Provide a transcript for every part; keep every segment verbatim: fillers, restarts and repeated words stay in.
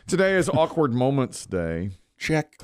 Today is Awkward Moments Day. Check.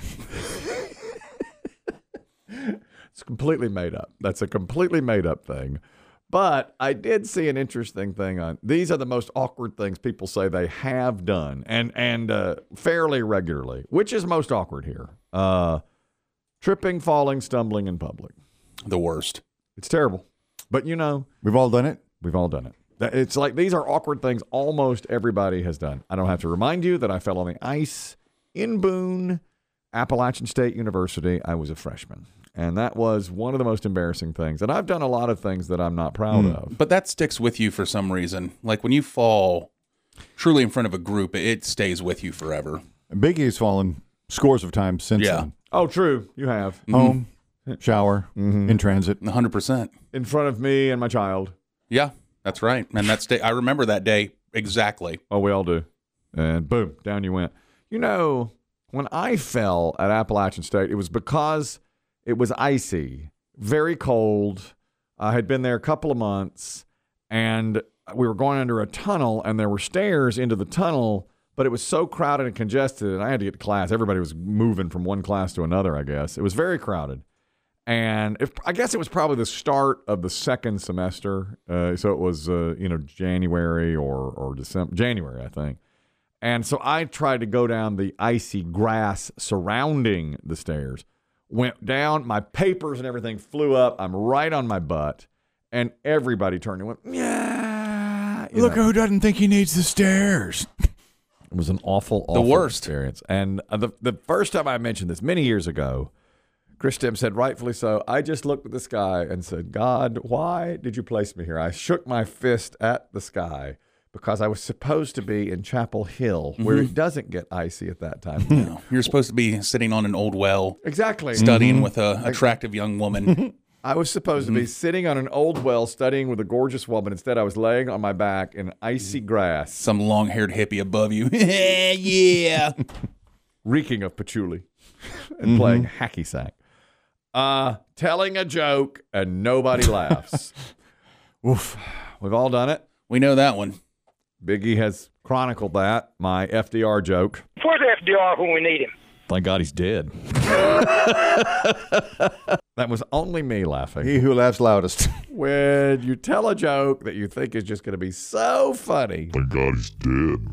It's completely made up. That's a completely made up thing. But I did see an interesting thing on these are the most awkward things people say they have done and and uh, fairly regularly. Which is most awkward here? Uh, tripping, falling, stumbling in public. The worst. It's terrible. But you know, we've all done it. We've all done it. It's like these are awkward things almost everybody has done. I don't have to remind you that I fell on the ice in Boone, Appalachian State University. I was a freshman. And that was one of the most embarrassing things. And I've done a lot of things that I'm not proud mm. of. But that sticks with you for some reason. Like when you fall truly in front of a group, it stays with you forever. Biggie's fallen scores of times since yeah. then. Oh, true. You have. Mm-hmm. Home, shower, mm-hmm. in transit. one hundred percent. In front of me and my child. Yeah, that's right. And that's day, I remember that day exactly. Oh, we all do. And boom, down you went. You know, when I fell at Appalachian State, it was because it was icy, very cold. I had been there a couple of months, and we were going under a tunnel, and there were stairs into the tunnel, but it was so crowded and congested, and I had to get to class. Everybody was moving from one class to another, I guess. It was very crowded. And if, I guess it was probably the start of the second semester, uh, so it was, uh, you know, January or, or December, January, I think. And so I tried to go down the icy grass surrounding the stairs. Went down, my papers and everything flew up. I'm right on my butt, and everybody turned and went, yeah. Look know. who doesn't think he needs the stairs. It was an awful, awful the worst experience. And the the first time I mentioned this many years ago, Chris Tim said, rightfully so, I just looked at the sky and said, God, why did you place me here? I shook my fist at the sky. Because I was supposed to be in Chapel Hill, where mm-hmm. it doesn't get icy at that time. No, you're supposed to be sitting on an old well. Exactly. Studying mm-hmm. with an attractive young woman. I was supposed mm-hmm. to be sitting on an old well studying with a gorgeous woman. Instead, I was laying on my back in icy grass. Some long-haired hippie above you. Yeah. Reeking of patchouli and mm-hmm. playing hacky sack. Uh, telling a joke and nobody laughs. Oof. We've all done it. We know that one. Biggie has chronicled that, my F D R joke. Where's F D R when we need him? Thank God he's dead. That was only me laughing. He who laughs loudest. When you tell a joke that you think is just going to be so funny. Thank God he's dead.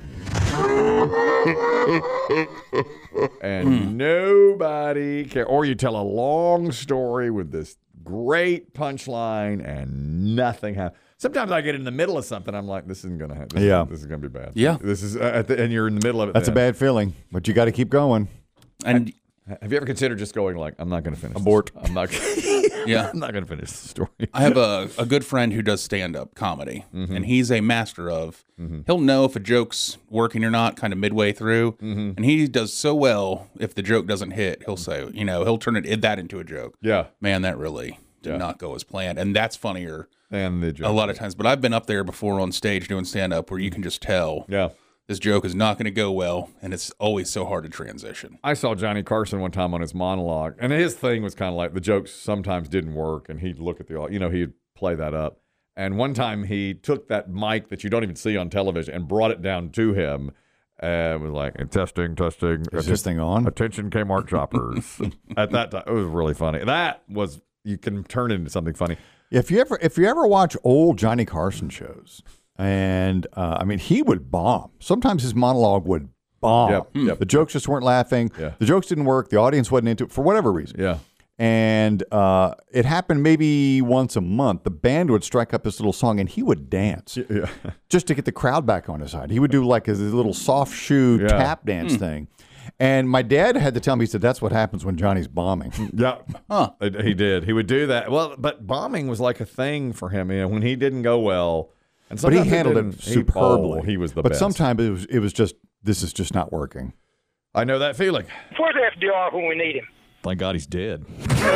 And mm. nobody cares. Or you tell a long story with this great punchline and nothing happens. Sometimes I get in the middle of something. I'm like, this isn't going to happen. This yeah. Is, this is going to be bad. Yeah. This is, uh, at the, and you're in the middle of it. That's then. a bad feeling, but you got to keep going. And have, have you ever considered just going like, I'm not going to finish Abort. This. I'm not Yeah. I'm not going to finish the story. I have a, a good friend who does stand-up comedy, mm-hmm. and he's a master of, mm-hmm. he'll know if a joke's working or not kind of midway through, mm-hmm. and he does so well, if the joke doesn't hit, he'll say, you know, he'll turn it that into a joke. Yeah. Man, that really did yeah. not go as planned, and that's funnier and the joke. A lot of times. But I've been up there before on stage doing stand-up where you can just tell yeah. this joke is not going to go well, and it's always so hard to transition. I saw Johnny Carson one time on his monologue, and his thing was kind of like the jokes sometimes didn't work, and he'd look at the, you know, he'd play that up. And one time he took that mic that you don't even see on television and brought it down to him, and was like, testing, testing. Is this thing on? Attention Kmart shoppers. At that time, it was really funny. That was, you can turn it into something funny. If you ever, if you ever watch old Johnny Carson shows, and uh, I mean, he would bomb. Sometimes his monologue would bomb. Yep, yep. The jokes just weren't laughing. Yeah. The jokes didn't work. The audience wasn't into it for whatever reason. Yeah. And uh, it happened maybe once a month. The band would strike up this little song, and he would dance yeah. just to get the crowd back on his side. He would do like his little soft shoe yeah. tap dance mm. thing. And my dad had to tell me, he said, that's what happens when Johnny's bombing. Yeah, huh. He did. He would do that. Well, but bombing was like a thing for him. You know, when he didn't go well. And but he handled it, it superbly. He, oh, he was the but best. But sometimes it was, it was just, this is just not working. I know that feeling. Where's F D R when we need him? Thank God he's dead.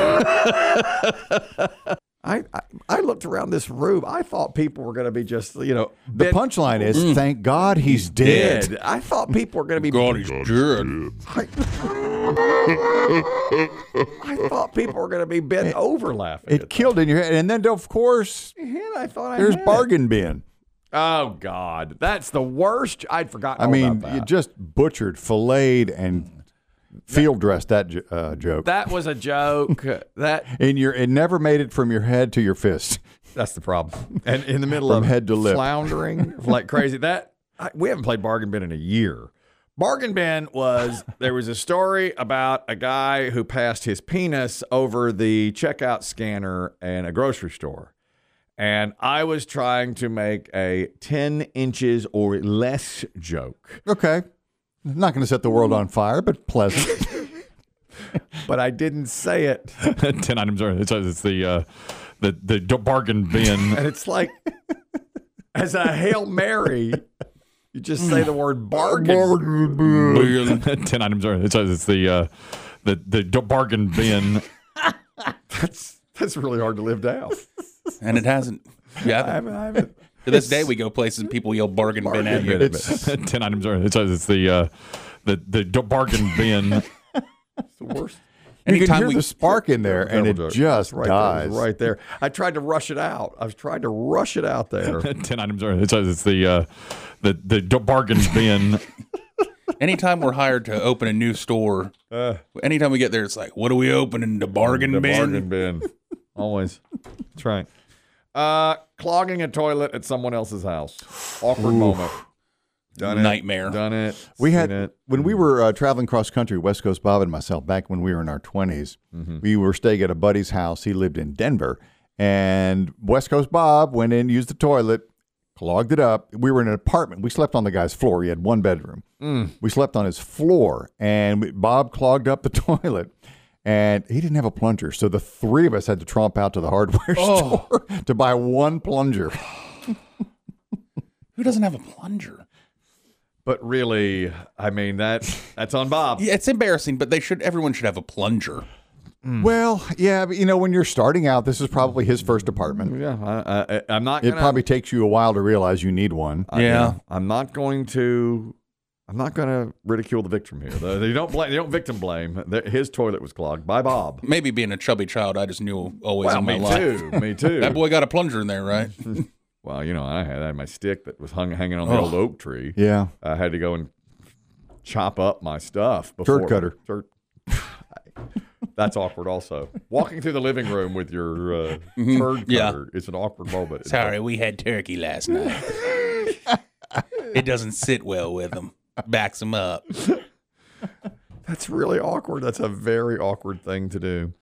I, I I looked around this room. I thought people were going to be just, you know. The bent, punchline is, mm, thank God he's, he's dead. dead. I thought people were going to be. God, he's dead. I, I thought people were going to be bent it, over laughing. It killed that. in your head. And then, of course, and I thought I there's had bargain bin. Oh, God. That's the worst. I'd forgotten I all mean, about that. you just butchered, filleted, and field dressed that jo- uh, joke. That was a joke. that and your it never made it from your head to your fist. That's the problem. And in the middle From of head to lip. floundering like crazy. That I, we haven't played Bargain Bin in a year. Bargain Bin was, there was a story about a guy who passed his penis over the checkout scanner in a grocery store. And I was trying to make a ten inches or less joke. Okay. Not going to set the world on fire, but pleasant. But I didn't say it. ten items are it's, it's the uh, the the bargain bin. And it's like, as a Hail Mary, you just say the word bargain. ten items are it's, it's the uh, the the bargain bin. That's that's really hard to live down. And it hasn't. Yeah. I haven't, I haven't. To this day, we go places and people yell bargain, bin at you. It's ten items are it's, it's the uh, the the bargain bin. the worst. You can Anytime hear we the spark in there, and it Terrible joke. just right dies. There, right there. I tried to rush it out. I was trying to rush it out there. ten items are it's, it's the uh, the the bargain bin. anytime we're hired to open a new store, Uh, anytime we get there, it's like, what are we opening? The bargain the bin? bargain bin. Always. That's right. Uh, clogging a toilet at someone else's house. Awkward moment. Done it. Nightmare. Done it. We Seen had it. when we were uh, traveling cross country, West Coast Bob and myself, back when we were in our twenties. We were staying at a buddy's house. He lived in Denver, and West Coast Bob went in, used the toilet, clogged it up. We were in an apartment. We slept on the guy's floor. He had one bedroom. We slept on his floor, and we, Bob clogged up the toilet. And he didn't have a plunger, so the three of us had to tromp out to the hardware store to buy one plunger. Who doesn't have a plunger? But really, I mean, that that's on Bob. Yeah, it's embarrassing, but they should. Everyone should have a plunger. Well, yeah, but you know, when you're starting out, this is probably his first apartment. Yeah, I, I, I'm not It gonna, probably takes you a while to realize you need one. I- Yeah. I'm not going to. I'm not going to ridicule the victim here. They they don't blame. They don't victim blame. The- His toilet was clogged by Bob. Maybe being a chubby child, I just knew always Well, in my me life. too. Me too. That boy got a plunger in there, right? Well, you know, I had, I had my stick that was hung hanging on the Oh. old oak tree. Yeah. I had to go and chop up my stuff before. Turd cutter. Turd. That's awkward. Also, walking through the living room with your uh, turd Yeah. cutter is an awkward moment. Sorry, we had turkey last night. It doesn't sit well with him. Backs him up. That's really awkward. That's a very awkward thing to do.